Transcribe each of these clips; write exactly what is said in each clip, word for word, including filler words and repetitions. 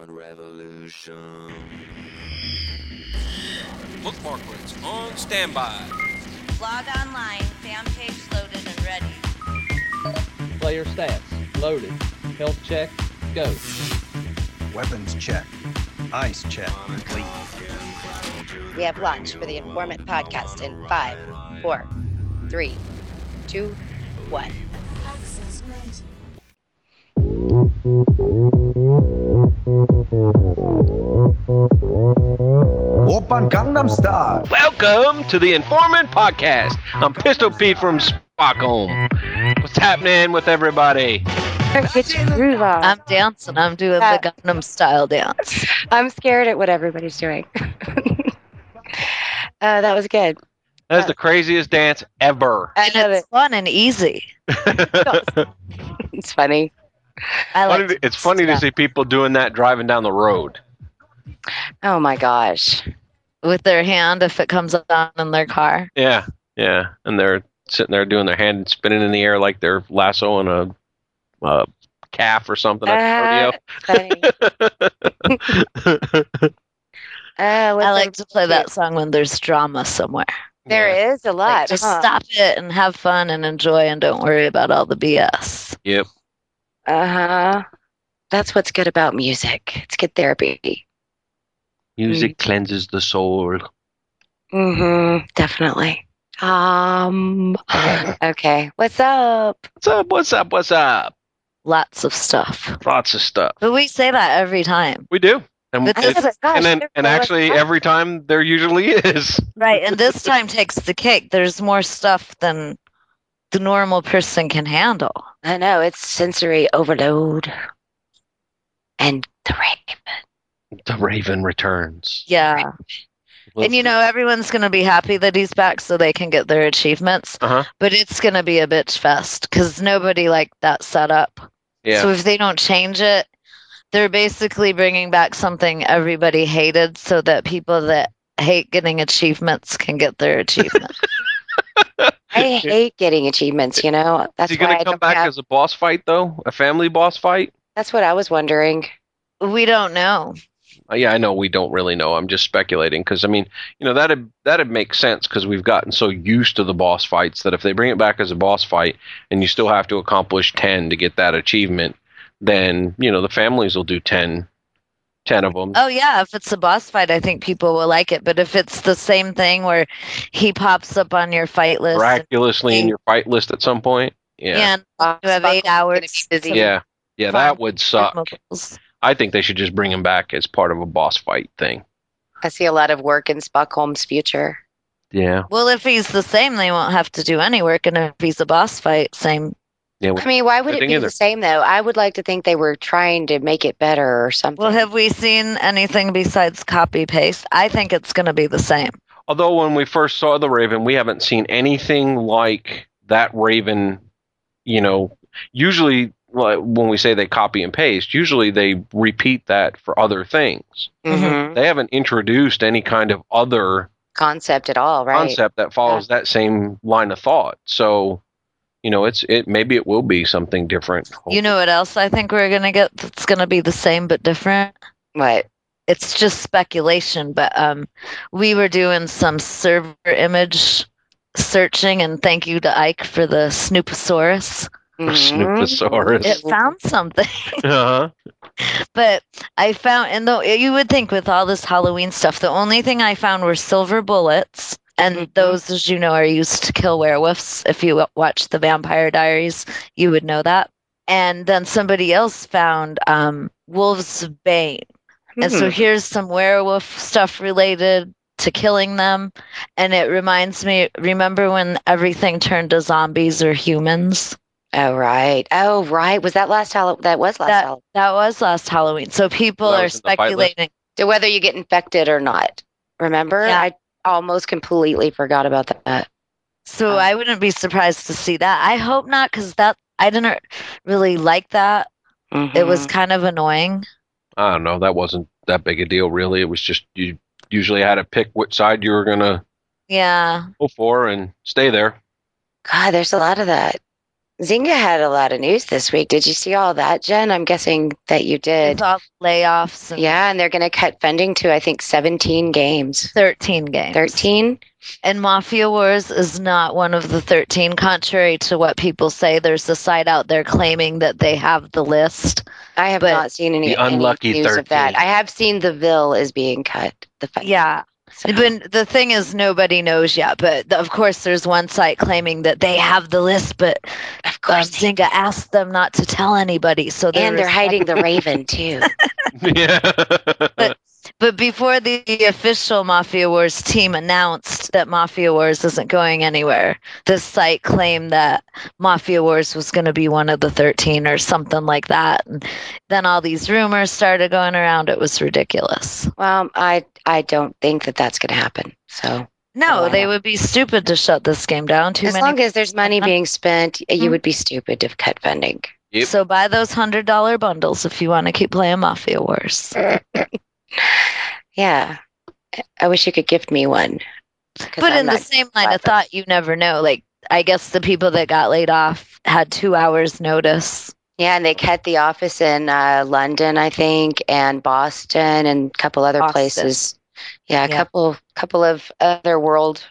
Revolution. Bookmarklets on standby. Log online, fan page loaded and ready. Player stats, loaded. Health check, go. Weapons check. Ice check, complete. We have launched for the Informant Podcast in five, four, three, two, one. Open Gangnam Style. Welcome to the Informant Podcast. I'm Pistol Pete from Stockholm. What's happening with everybody? Get your groove on. I'm dancing. I'm doing Uh, the Gangnam Style dance. I'm scared at what everybody's doing. uh, that was good. That's the craziest dance ever. I And love it's it. fun and easy. It's funny. I like Funny to- to it's funny to dance see people doing that driving down the road. Oh my gosh. with their hand if it comes on in their car. Yeah, yeah. And they're sitting there doing their hand spinning in the air like they're lassoing a, a calf or something at the rodeo. Uh, what's I like the- to play that song when there's drama somewhere. There Yeah. is a lot. Like, just huh? stop it and have fun and enjoy and don't worry about all the B S. Yep. Uh-huh. That's what's good about music. It's good therapy. Music cleanses the soul. Mm-hmm. Definitely. Um. Okay. What's up? What's up? What's up? What's up? Lots of stuff. Lots of stuff. But we say that every time. We do. And, But it's- this- gosh, and then, there's and so much actually, stuff. every time there usually is. Right. And this time takes the cake. There's more stuff than the normal person can handle. I know it's sensory overload. And the raven. The Raven returns. Yeah. And you know, everyone's going to be happy that he's back so they can get their achievements. Uh-huh. But it's going to be a bitch fest because nobody liked that setup. Yeah. So if they don't change it, they're basically bringing back something everybody hated so that people that hate getting achievements can get their achievement. I hate getting achievements, you know. That's Is he why going I to come don't back have- as a boss fight, though? A family boss fight? That's what I was wondering. We don't know. Uh, yeah, I know we don't really know. I'm just speculating because, I mean, you know, that'd, that'd make sense because we've gotten so used to the boss fights that if they bring it back as a boss fight and you still have to accomplish ten to get that achievement, then, you know, the families will do ten, ten of them. Oh, yeah. If it's a boss fight, I think people will like it. But if it's the same thing where he pops up on your fight list Miraculously in your fight list at some point. Yeah. and Uh, you have Sparkle's eight gonna hours. be busy. to Yeah. Yeah, fun that would suck. mobiles. I think they should just bring him back as part of a boss fight thing. I see a lot of work in Stockholm's future. Yeah. Well, if he's the same, they won't have to do any work. And if he's a boss fight, same. Yeah. I mean, why would I it think be either. the same, though? I would like to think they were trying to make it better or something. Well, have we seen anything besides copy paste? I think it's going to be the same. Although when we first saw the Raven, we haven't seen anything like that Raven, you know, usually like, when we say they copy and paste, usually they repeat that for other things. Mhm. They haven't introduced any kind of other Concept at all, right? concept that follows that same line of thought. So, you know, it's it maybe it will be something different. You know what else I think we're going to get that's going to be the same but different? What? It's just speculation, but um, we were doing some server image searching, and thank you to Ike for the Snooposaurus. Mhm. Snooposaurus. It found something. Uh-huh. But I found, and though you would think with all this Halloween stuff, the only thing I found were silver bullets, and Mhm. those, as you know, are used to kill werewolves. If you w- watch the Vampire Diaries, you would know that. And then somebody else found um, Wolves of Bane. And so Hmm. here's some werewolf stuff related to killing them. And it reminds me, remember when everything turned to zombies or humans? Oh, right. Oh, right. Was that last Halloween? That was last That, Halloween. that was last Halloween. So people That are was in the fight list? speculating. So whether you get infected or not. Remember? Yeah. I almost completely forgot about that. So Um, I wouldn't be surprised to see that. I hope not, because that I didn't really like that. It was Mhm. kind of annoying. I don't know. That wasn't that big a deal, really. It was just you usually had to pick which side you were going to Yeah. go for and stay there. God, there's a lot of that. Zynga had a lot of news this week. Did you see all that, Jen? I'm guessing that you did. With all the layoffs and Yeah, and they're going to cut funding to, I think, seventeen games. thirteen games. thirteen? And Mafia Wars is not one of the thirteen, contrary to what people say. There's a site out there claiming that they have the list. I have But- not seen any, The unlucky any news of that. thirteen. I have seen the Ville is being cut. The funding. Yeah. So- But the thing is, nobody knows yet. But of course, there's one site claiming that they have the list, but of um, course. Zynga asked them not to tell anybody. So they're and they're hiding the Raven, too. yeah. But, but before the official Mafia Wars team announced that Mafia Wars isn't going anywhere, this site claimed that Mafia Wars was going to be one of the thirteen or something like that. And then all these rumors started going around. It was ridiculous. Well, I I don't think that that's going to happen. So No, Oh, I they know. would be stupid to shut this game down. Too as many. long as there's money being spent, you Mhm. would be stupid to cut funding. Yep. So buy those hundred dollar bundles if you want to keep playing Mafia Wars. Yeah. I wish you could gift me one. 'Cause But I'm in the not same line of clever. thought, you never know. Like, I guess the people that got laid off had two hours notice. Yeah, and they cut the office in uh, London, I think, and Boston, and a couple other Boston. places. Yeah, a Yeah. couple couple of other world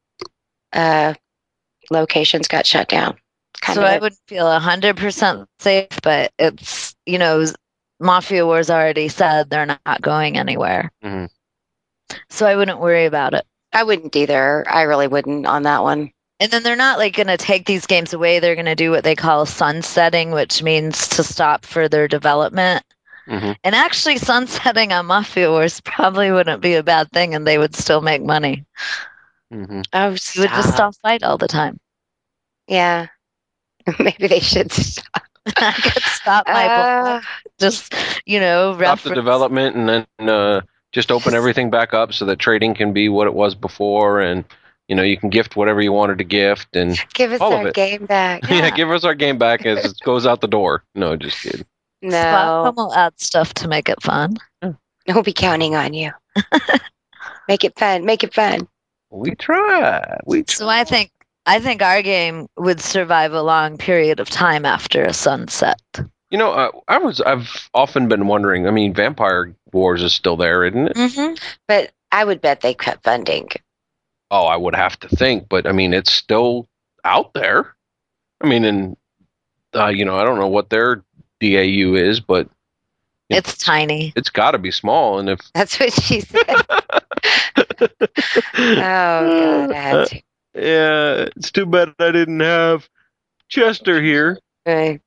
uh, locations got shut down. Kind So of I a- wouldn't feel one hundred percent safe, but it's, you know, Mafia Wars already said they're not going anywhere. Mhm. So I wouldn't worry about it. I wouldn't either. I really wouldn't on that one. And then they're not like going to take these games away. They're going to do what they call sunsetting, which means to stop further development. Mhm. And actually, sunsetting on Mafia Wars probably wouldn't be a bad thing, and they would still make money. Mhm. Oh, You would just stop. stop fight all the time. Yeah. Maybe they should stop. I could stop my Uh, blog, just, you know, Stop the reference. development and then uh, just open everything back up so that trading can be what it was before, and you know you can gift whatever you wanted to gift, and give us all of our it. game back. yeah, Yeah. give us our game back as it goes out the door. No, just kidding. No, Splatcom will add stuff to make it fun. we'll be counting on you. Make it fun. Make it fun. We try. We try. So I think I think our game would survive a long period of time after a sunset. You know, uh, I was I've often been wondering. I mean, Vampire Wars is still there, isn't it? Mm-hmm. But I would bet they cut funding. Oh, I would have to think, but I mean, it's still out there. I mean, and uh, you know, I don't know what their D A U is, but It's tiny. it's got to be small. And if That's what she said. Oh God, I had to. yeah, it's too bad I didn't have Chester here. Right.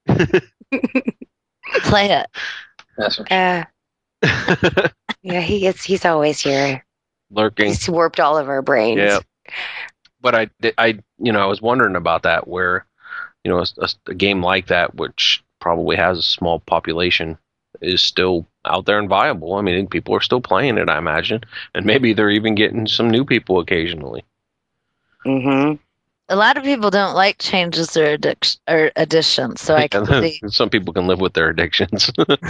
Play it. That's Uh, yeah, he is. He's always here. lurking. He's warped all of our brains. Yeah. But I, did- I, you know, I was wondering about that, where, you know, a, a game like that, which probably has a small population, is still out there and viable. I mean, people are still playing it, I imagine, and maybe they're even getting some new people occasionally. Mm-hmm. A lot of people don't like changes or addic- or additions, so I can see. Some people can live with their addictions.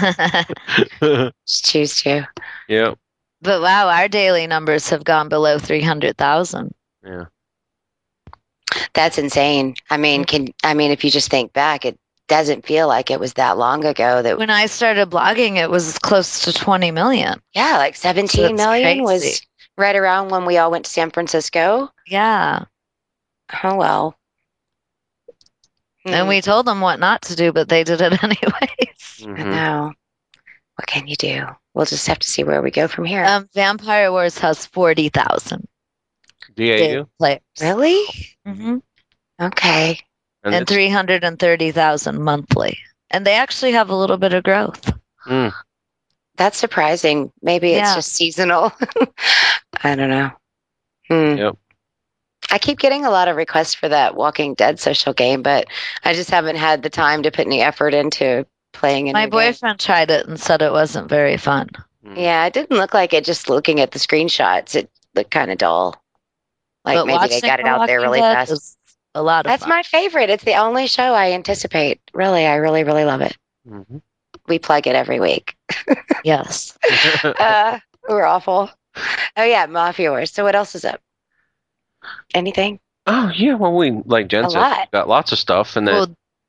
Just choose to. yeah, But wow, our daily numbers have gone below three hundred thousand. yeah. That's insane. I mean, can I mean if you just think back, it doesn't feel like it was that long ago that When I started blogging, it was close to twenty million. yeah, like seventeen That's million was crazy. right around when we all went to San Francisco. Yeah. Oh well. And we told them what not to do, but they did it anyways. I Mhm. know. What can you do? We'll just have to see where we go from here. Um, Vampire Wars has forty thousand D A U players. Really? hmm Okay. And it's- three hundred thirty thousand monthly. And they actually have a little bit of growth. Mm. That's surprising. Maybe it's Yeah. just seasonal. I don't know. Hmm. Yep. I keep getting a lot of requests for that Walking Dead social game, but I just haven't had the time to put any effort into playing it. My boyfriend tried it and said it wasn't very fun. Mm. Yeah, it didn't look like it. Just looking at the screenshots, it looked kind of dull. Like But maybe they watching got it The out there Walking really Dead fast. is a lot of That's fun. my favorite. It's the only show I anticipate. Really, I really, really love it. Mhm. We plug it every week. Yes. uh, we're awful. Oh yeah, Mafia Wars. So what else is up? Anything? Oh yeah, well we like Jen A said, lot. got lots of stuff, and then Well,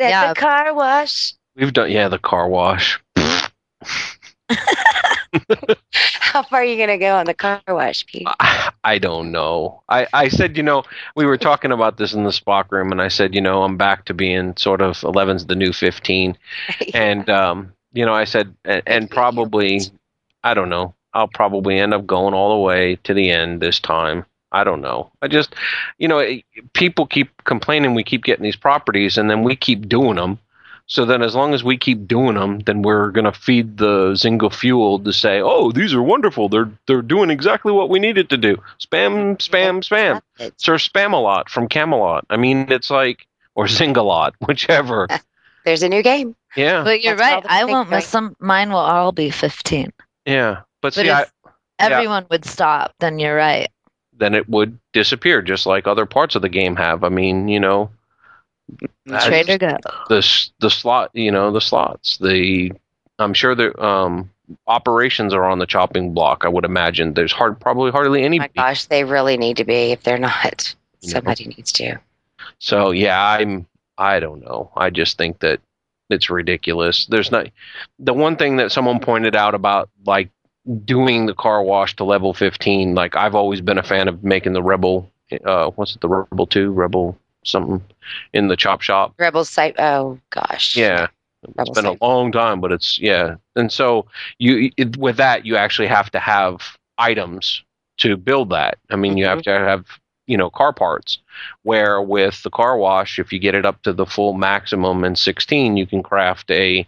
At Yeah. the car wash. We've done, yeah, the car wash. How far are you going to go on the car wash, Pete? I, I don't know. I, I said, you know, we were talking about this in the Spock room, and I said, you know, I'm back to being sort of eleven's the new fifteen. And, um, you know, I said, and, and probably, I don't know, I'll probably end up going all the way to the end this time. I don't know. I just, you know, it, people keep complaining we keep getting these properties, and then we keep doing them. So then as long as we keep doing them, then we're going to feed the Zynga fuel to say, oh, these are wonderful. They're they're doing exactly what we needed to do. Spam, spam, spam. Sir Spamalot from Camelot. I mean, it's like, or Zingalot, whichever. There's a new game. Yeah, But you're That's all right. the I big won't miss some. Mine will all be fifteen. yeah. But But see, I, if everyone would stop, then you're right. then it would disappear, just like other parts of the game have. I mean, you know, I- Trader Go. the s- the slot, you know, the slots. The I'm sure the um, operations are on the chopping block. I would imagine there's hard, probably hardly any. Oh my gosh, they really need to be. If they're not, You know. somebody needs to. So yeah, I'm. I don't know. I just think that it's ridiculous. There's not the one thing that someone pointed out about like doing the car wash to level fifteen. Like I've always been a fan of making the Rebel. Uh, what's it? The Rebel two, Rebel something in the chop shop. Rebel site. Oh gosh. Yeah. It's Rebel been a site. long time, but it's yeah. And so you it, with that you actually have to have items to build that. I mean, you have to have you know car parts. Where with the car wash, if you get it up to the full maximum in sixteen, you can craft a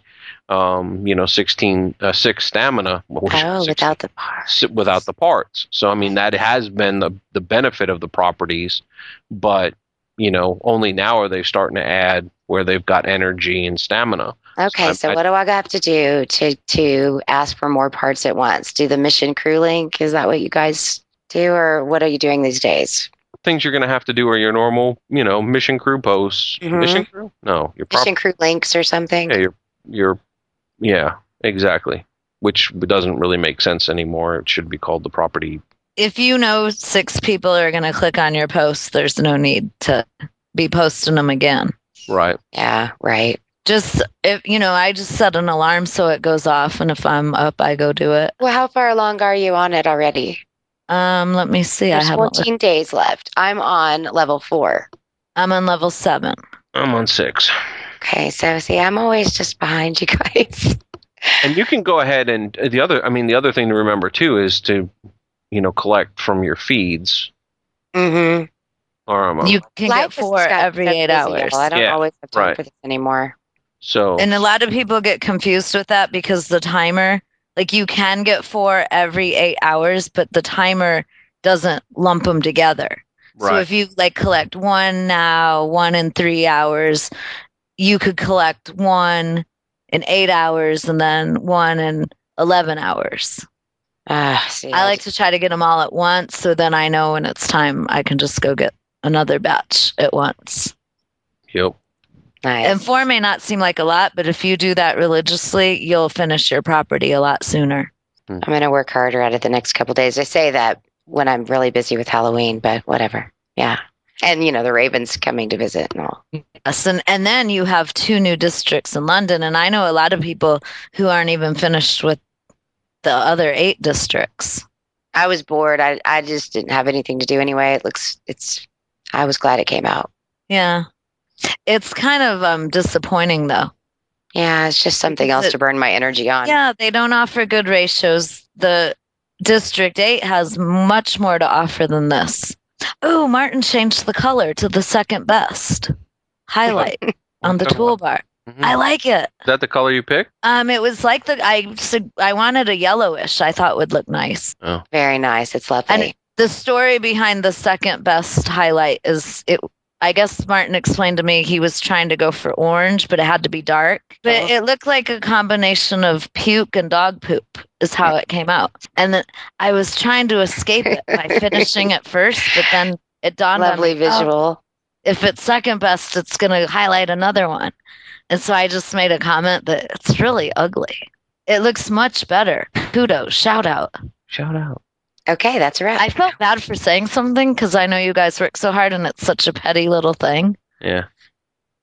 um, you know sixteen uh, six stamina. which- Oh, six- without the parts. s- without the parts. So I mean that has been the the benefit of the properties, but you know only now are they starting to add where they've got energy and stamina. Okay, I- so I- what do I have to do to to ask for more parts at once? Do the mission crew link? Is that what you guys do, or what are you doing these days? Things you're going to have to do are your normal, you know, mission crew posts. Mhm. Mission crew? No, your Mission prop- crew links or something? yeah, your your yeah, exactly. Which doesn't really make sense anymore. It should be called the property. If you know six people are going to click on your post, there's no need to be posting them again. Right. Yeah, right. Just if you know, I just set an alarm so it goes off, and if I'm up, I go do it. Well, how far along are you on it already? Um, let me see. I There's haven't. looked. fourteen days left. I'm on level four. I'm on level seven. I'm on six. Okay, so see, I'm always just behind you guys. And you can go ahead and uh, the other I mean the other thing to remember too is to you know collect from your feeds. Mm-hmm. Or um, You can get four every eight hours. I don't Yeah, always have time right. for this anymore. so And a lot of people get confused with that because the timer, like you can get four every eight hours, but the timer doesn't lump them together. So right. if you like collect one now, one in three hours, you could collect one in eight hours and then one in eleven hours. Ah, see, I like to try to get them all at once. So then I know when it's time, I can just go get another batch at once. Yep. nice. And four may not seem like a lot, but if you do that religiously, you'll finish your property a lot sooner. I'm going to work harder at it the next couple days. I say that when I'm really busy with Halloween, but whatever. Yeah. And, you know, the Ravens coming to visit and all. Yes, and, and then you have two new districts in London, and I know a lot of people who aren't even finished with the other eight districts. I was bored. I, I just didn't have anything to do anyway. It looks, it's, I was glad it came out. Yeah. It's kind of um, disappointing, though. Yeah, it's just something Because else it- to burn my energy on. Yeah, they don't offer good ratios. The District eight has much more to offer than this. Oh, Martin changed the color to the second best highlight on the toolbar. Mhm. I like it. Is that the color you picked? Um, it was like the I sug- I wanted a yellowish. I thought would look nice. Very nice. It's lovely. And the story behind the second best highlight is it. I guess Martin explained to me he was trying to go for orange, but it had to be dark. But Oh. it looked like a combination of puke and dog poop is how it came out. And then I was trying to escape it by finishing it first, but then it dawned lovely on me, oh, visual. if it's second best, it's going to highlight another one. And so I just made a comment that it's really ugly. It looks much better. Kudos, shout out. Shout out. Okay, that's a wrap. I felt bad for saying something because I know you guys work so hard and it's such a petty little thing. Yeah.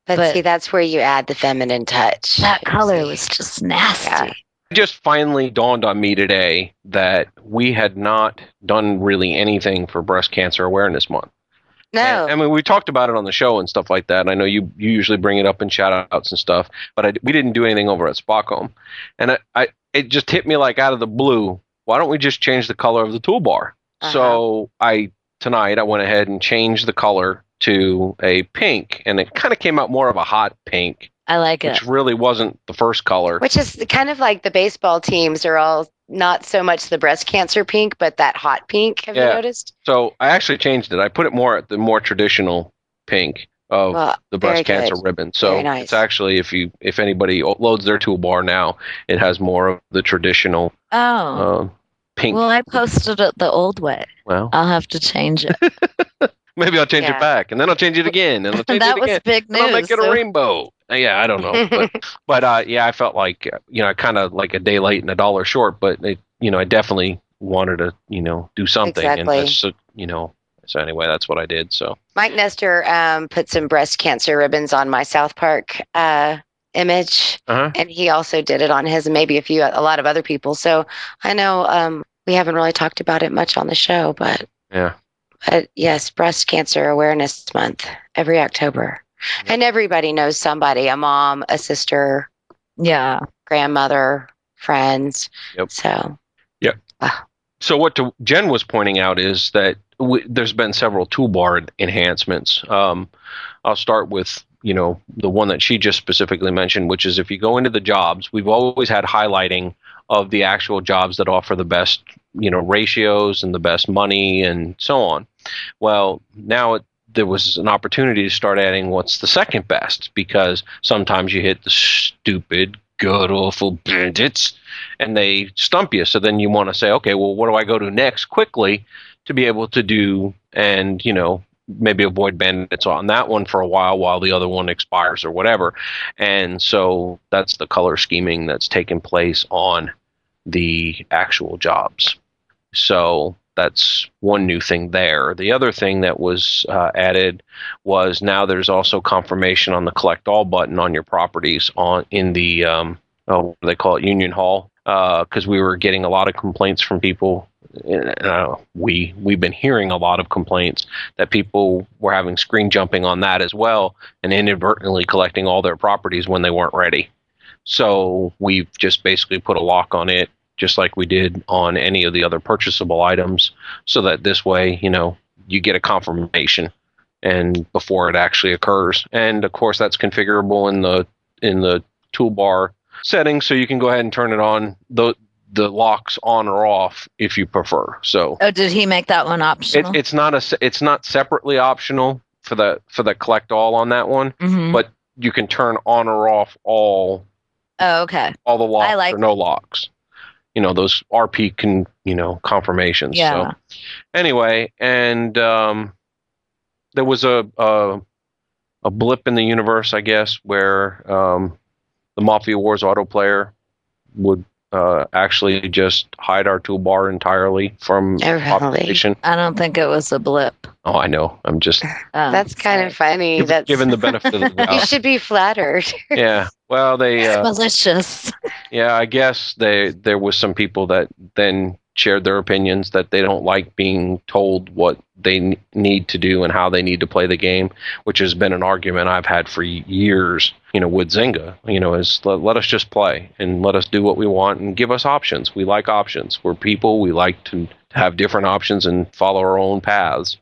But, But- see, that's where you add the feminine touch. That color See? was just nasty. Yeah. It just finally dawned on me today that we had not done really anything for Breast Cancer Awareness Month. No. And, I mean, we talked about it on the show and stuff like that. And I know you, you usually bring it up in shout outs and stuff, but I, we didn't do anything over at Spockholm. And I, I, it just hit me like out of the blue. Why don't we just change the color of the toolbar? Uh-huh. So I, tonight, I went ahead and changed the color to a pink, and it kind of came out more of a hot pink, I like it. which really wasn't the first color. Which is kind of like the baseball teams are all not so much the breast cancer pink, but that hot pink. Have Yeah. you noticed? So I actually changed it. I put it more at the more traditional pink of Well, the breast very cancer good. ribbon. So Very nice. it's actually, if you if anybody loads their toolbar now, it has more of the traditional Oh. uh, pink. Well, I posted it the old way. Well, I'll have to change it. maybe I'll change Yeah. it back, and then I'll change it again, and I'll change that it was again. big And I'll news. make it a so- rainbow. Uh, Yeah, I don't know, but, but uh, yeah, I felt like uh, you know, kind of like a day late and a dollar short, but it, you know, I definitely wanted to, you know, do something, Exactly. and that's, uh, you know, so anyway, that's what I did. So Mike Nestor um, put some breast cancer ribbons on my South Park uh, image, uh-huh. and he also did it on his, and maybe a few, a lot of other people. So I know um, we haven't really talked about it much on the show, but yeah, but yes, Breast Cancer Awareness Month every October, and everybody knows somebody, a mom, a sister, Yeah. grandmother, friends. Yep. So So what to, Jen was pointing out is that w- there's been several toolbar enhancements. Um, I'll start with, you know, the one that she just specifically mentioned, which is if you go into the jobs, we've always had highlighting of the actual jobs that offer the best, you know, ratios and the best money and so on. Well, now it, there was an opportunity to start adding what's the second best, because sometimes you hit the stupid, god awful bandits and they stump you. So then you want to say, okay, well, what do I go to next quickly to be able to do and, you know, maybe avoid bandits on that one for a while while the other one expires or whatever. And so that's the color scheming that's taken place on the actual jobs. So that's one new thing there. The other thing that was uh, added was now there's also confirmation on the collect all button on your properties on in the um, oh, what do they call it, Union Hall, because we were getting a lot of complaints from people. Uh, we we've been hearing a lot of complaints that people were having screen jumping on that as well and inadvertently collecting all their properties when they weren't ready. So we've just basically put a lock on it, just like we did on any of the other purchasable items, so that this way, you know, you get a confirmation and before it actually occurs. And of course, that's configurable in the in the toolbar settings, so you can go ahead and turn it on the the locks on or off if you prefer. So Oh, did he make that one it, optional? it's not a se- it's not separately optional for the for the collect all on that one, Mhm. but you can turn on or off all Oh, okay. all the locks like or no locks. You know, those R P can, you know, confirmations. Yeah. So anyway, and um, there was a, a a blip in the universe, I guess, where um, the Mafia Wars autoplayer would uh, actually just hide our toolbar entirely from Oh, really? population. I don't think it was a blip. Oh, I know. I'm just Um, that's kind of funny. giv- That's given the benefit of the you doubt. should be flattered. Yeah. Well, they. Uh, malicious. Yeah, I guess they there was some people that then shared their opinions that they don't like being told what they n- need to do and how they need to play the game, which has been an argument I've had for years, you know, with Zynga. You know, is let, let us just play and let us do what we want and give us options. We like options. We're people. We like to have different options and follow our own paths.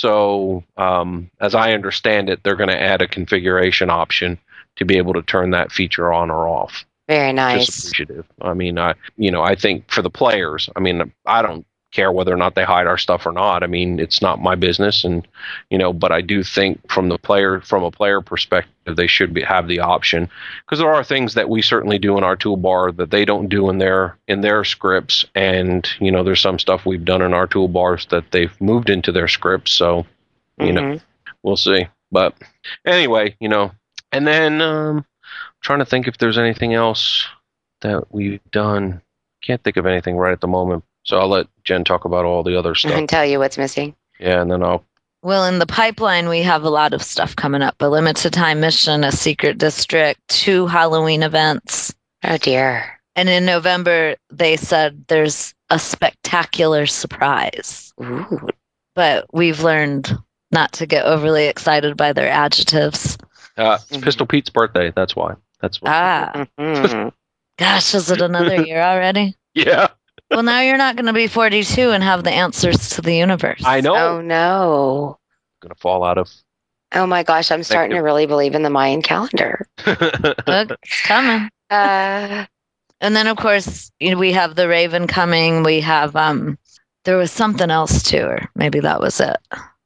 So, um, as I understand it, they're going to add a configuration option to be able to turn that feature on or off. Very Just nice. appreciative. I mean, I you know, I think for the players, I mean, I don't care whether or not they hide our stuff or not. I mean, it's not my business, and you know, but I do think from the player, from a player perspective, they should be, have the option, because there are things that we certainly do in our toolbar that they don't do in their in their scripts, and you know, there's some stuff we've done in our toolbars that they've moved into their scripts. So, you know, Mhm. we'll see. But anyway, you know, and then um, trying to think if there's anything else that we've done. Can't think of anything right at the moment. So I'll let Jen talk about all the other I stuff. can tell you what's missing. Yeah, and then I'll Well, in the pipeline, we have a lot of stuff coming up. A limited time mission, a secret district, two Halloween events. Oh, dear. And in November, they said there's a spectacular surprise. Ooh. But we've learned not to get overly excited by their adjectives. Uh, it's Pistol Pete's birthday. That's why. That's why. Ah, Mhm. gosh, is it another year already? Yeah. Well, now you're not going to be forty-two and have the answers to the universe. I know. Oh, no. Gonna fall out of. Oh, my gosh. I'm starting you. to really believe in the Mayan calendar. Look, it's coming. Uh, And then, of course, you know, we have the Raven coming. We have, um, there was something else too, or maybe that was it.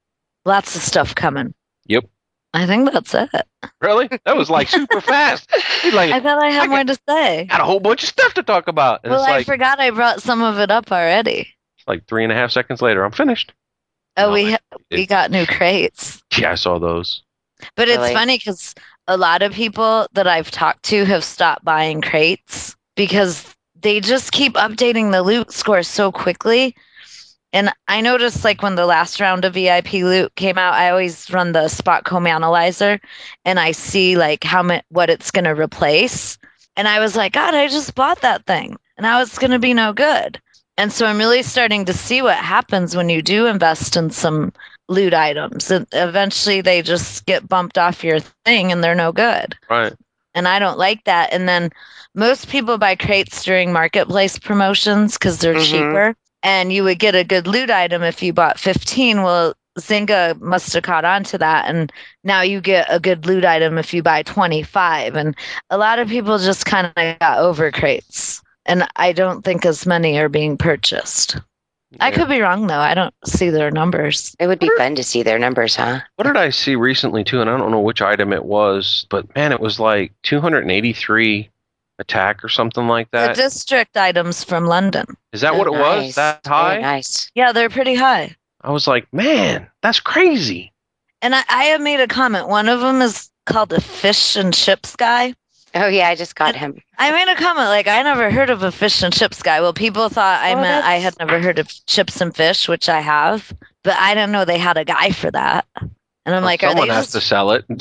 Lots of stuff coming. Yep. I think that's it. Really? That was like super fast. He's like, I thought I had I more to say. got a whole bunch of stuff to talk about. And Well, it's I like, forgot I brought some of it up already. like three and a half seconds later, I'm finished. Oh, No, we I- ha- we got new crates. Yeah, I saw those. But it's Really? funny because a lot of people that I've talked to have stopped buying crates because they just keep updating the loot score so quickly. And I noticed, like, when the last round of V I P loot came out, I always run the spot comb analyzer and I see, like, how much what it's going to replace. And I was like, God, I just bought that thing. And now it's going to be no good. And so I'm really starting to see what happens when you do invest in some loot items. And eventually they just get bumped off your thing and they're no good. Right. And I don't like that. And then most people buy crates during marketplace promotions because they're Mhm. cheaper. And you would get a good loot item if you bought fifteen. Well, Zynga must have caught on to that. And now you get a good loot item if you buy twenty-five. And a lot of people just kind of got over crates. And I don't think as many are being purchased. I Yeah. could be wrong, though. I don't see their numbers. it would be fun to see their numbers, huh? What did I see recently too? And I don't know which item it was, but man, it was like two hundred eighty-three attack or something like The that. district items from London. Is that Oh, what it was? nice. That Very high? nice. Yeah, they're pretty high. I was like, man, that's crazy. And I, I have made a comment. One of them is called a fish and chips guy. Oh, yeah. I just got him. I made a comment like, I never heard of a fish and chips guy. Well, people thought I Oh, meant I that's- had never heard of chips and fish, which I have, but I didn't know they had a guy for that. And I'm Well, like, are someone they has just, to sell it.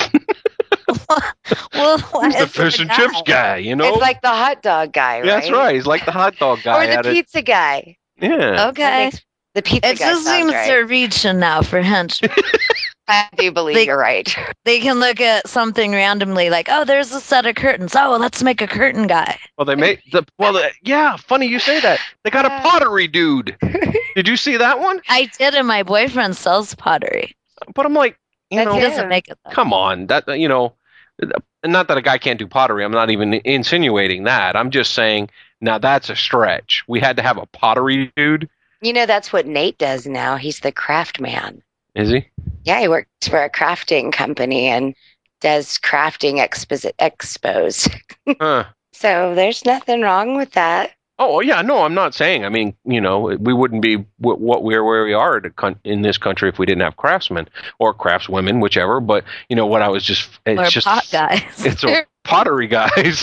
well, why He's the is it fish a and chips guy, you know? It's like the hot dog guy, right? That's right. He's like the hot dog guy. Or the at it. pizza guy. Yeah. That Okay. makes- The pizza It guy just sounds seems right. they're reaching now for henchmen. I do believe They- you're right. They can look at something randomly like, oh, there's a set of curtains. Oh, well, let's make a curtain guy. Well, they made the well. The, yeah, funny you say that. They got a pottery dude. Did you see that one? I did, and my boyfriend sells pottery. But I'm like, you That's know, He Yeah. doesn't make it though. come on. That you know, and not that a guy can't do pottery. I'm not even insinuating that. I'm just saying now that's a stretch. We had to have a pottery dude. You know, that's what Nate does now. He's the craft man. Is he? Yeah, he works for a crafting company and does crafting exposi- expos. Huh. So there's nothing wrong with that. Oh yeah, no, I'm not saying. I mean, you know, we wouldn't be wh- what we're where we are to con- in this country if we didn't have craftsmen or craftswomen, whichever. But you know what? I was just it's Or just pot guys. it's a pottery guys.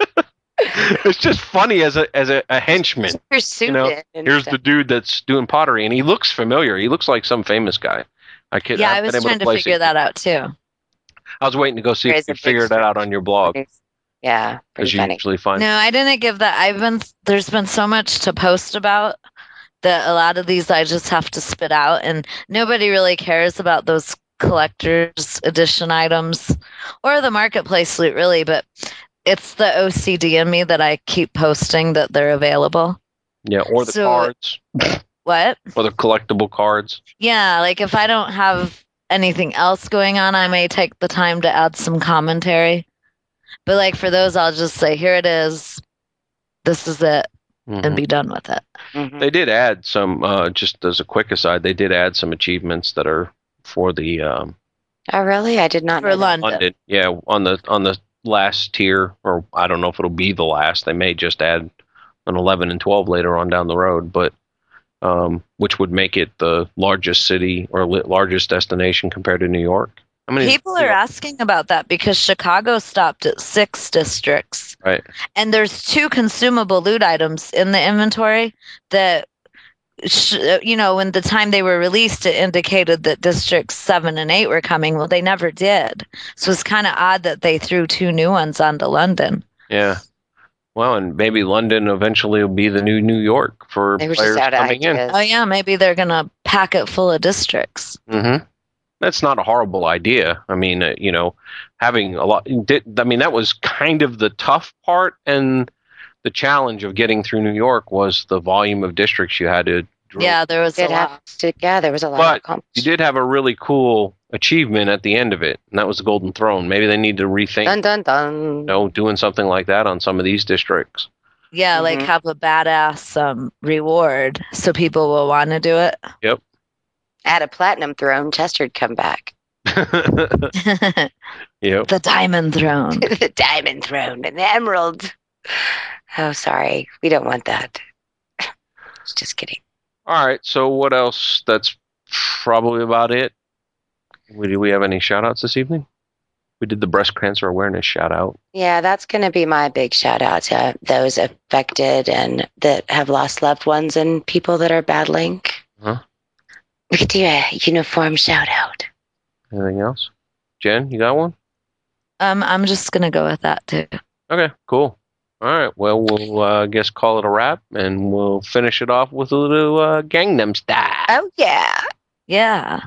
It's just funny as a as a, a henchman. Pursued You know, it and Here's stuff. the dude that's doing pottery, and he looks familiar. He looks like some famous guy. I could. Yeah, I've I been was able trying to place figure it. that out too. I was waiting to go see There if is you a could big figure that out on your blog, Yeah, pretty because you funny. usually find. No, I didn't give that. I've been there's been so much to post about that a lot of these I just have to spit out, and nobody really cares about those collector's edition items or the marketplace loot really, but it's the O C D in me that I keep posting that they're available. Yeah, or the So- cards, What? or the collectible cards. Yeah, like if I don't have anything else going on, I may take the time to add some commentary. But like for those, I'll just say, here it is. This is it, Mhm. and be done with it. Mhm. They did add some. Uh, just as a quick aside, they did add some achievements that are for the um, Oh, really? I did not For know that. London. London. Yeah, on the on the last tier, or I don't know if it'll be the last. They may just add an eleven and twelve later on down the road, but um, which would make it the largest city or li- largest destination compared to New York. How many People are asking about that because Chicago stopped at six districts. Right. And there's two consumable loot items in the inventory that sh- you know, when the time they were released, it indicated that districts seven and eight were coming. Well, they never did. So it's kind of odd that they threw two new ones onto London. Yeah. Well, and maybe London eventually will be the new New York for They were players just out of coming in. ideas. Oh yeah, maybe they're gonna pack it full of districts. Mm-hmm. That's not a horrible idea. I mean, uh, you know, having a lot. Did, I mean, that was kind of the tough part, and the challenge of getting through New York was the volume of districts you had to. Drill. Yeah, there was a Did lot. have to, yeah, there was a lot But of accomplished. You did have a really cool achievement at the end of it, and that was the Golden Throne. Maybe they need to rethink, Dun dun dun. you know, doing something like that on some of these districts. Yeah, like Mhm. have a badass um, reward so people will want to do it. At a platinum throne, Chester'd come back. The Yep. diamond throne. The diamond throne and the emerald. Oh, sorry. We don't want that. Just kidding. All right. So what else? That's probably about it. We, do we have any shout outs this evening? We did the breast cancer awareness shout out. Yeah, that's going to be my big shout out to those affected and that have lost loved ones and people that are battling. Huh? We could do a uniform shout out. Anything else? Jen, you got one? Um, I'm just gonna go with that too. Okay, cool. All right. Well, we'll uh, guess call it a wrap, and we'll finish it off with a little uh, Gangnam Style. Oh, yeah. Yeah.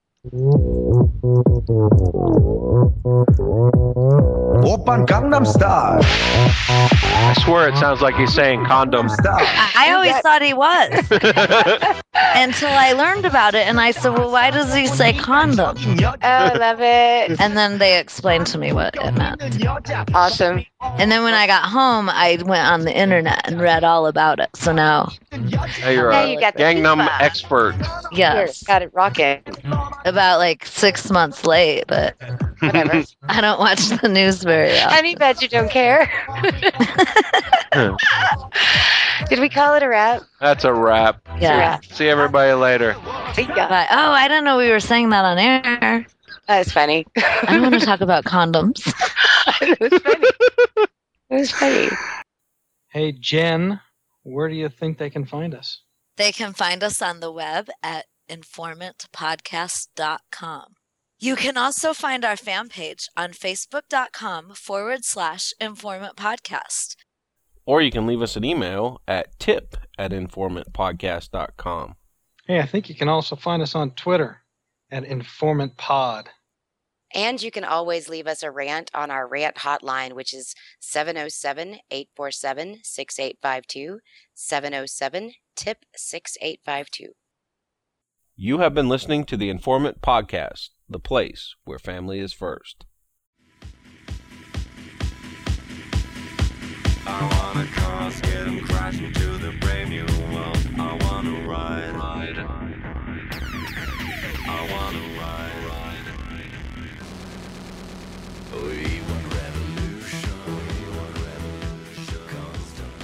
Oppan Gangnam Style. I swear it sounds like he's saying condom. Style. I, I always thought he was until I learned about it, and I said, "Well, why does he say condom?" Oh, I love it. And then they explained to me what it meant. Awesome. And then when I got home, I went on the internet and read all about it. So now, Now you're Now a you got the Gangnam FIFA. expert. yes, Here, got it rocking. about like six months late, but Whatever. I don't watch the news very often. Honey Badger don't care. Did we call it a wrap? That's a wrap. Yeah. See everybody later. See ya. But, oh, I didn't know we were saying that on air. That was funny. I want to talk about condoms. It was funny. It was funny. Hey, Jen, where do you think they can find us? They can find us on the web at informant podcast dot com. You can also find our fan page on facebook.com forward slash informant podcast. Or you can leave us an email at tip at informant podcast dot com. Hey, I think you can also find us on Twitter at Informant Pod. And you can always leave us a rant on our rant hotline, which is seven oh seven, eight four seven, six eight five two, seven oh seven, T I P six eight five two. You have been listening to the Informant Podcast, the place where family is first. I wanna cross, get 'em crashing to the brand new world.